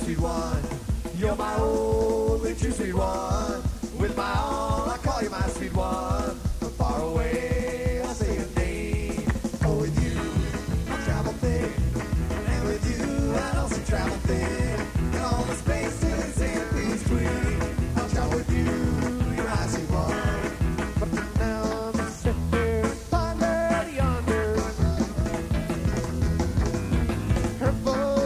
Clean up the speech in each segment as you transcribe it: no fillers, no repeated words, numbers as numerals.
sweet one. You're my only true sweet one. With my all, I call you my sweet one. From far away, I say your name. Oh, with you, I travel thick. And with you, I also travel thin. And all the spaces in between. I'll travel with you, you're my sweet one. But now I'm sitting here, ponder yonder. Her voice.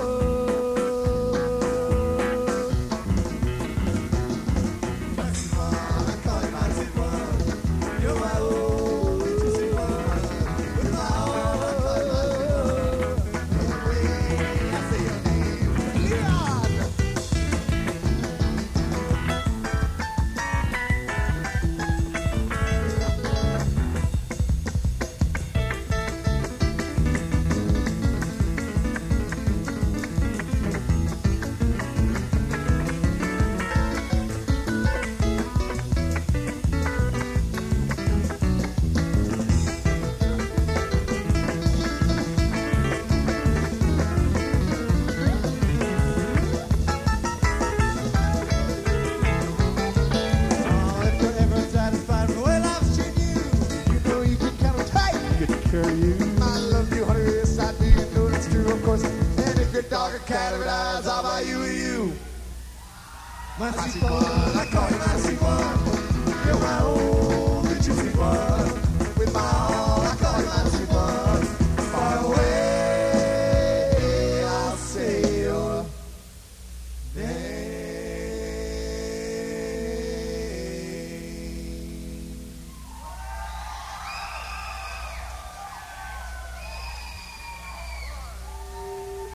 I love you, honey, yes I do, you know it's true, of course. And if your dog or cat ever dies, I'll buy you a you. My sweet one, I call you my sweet one.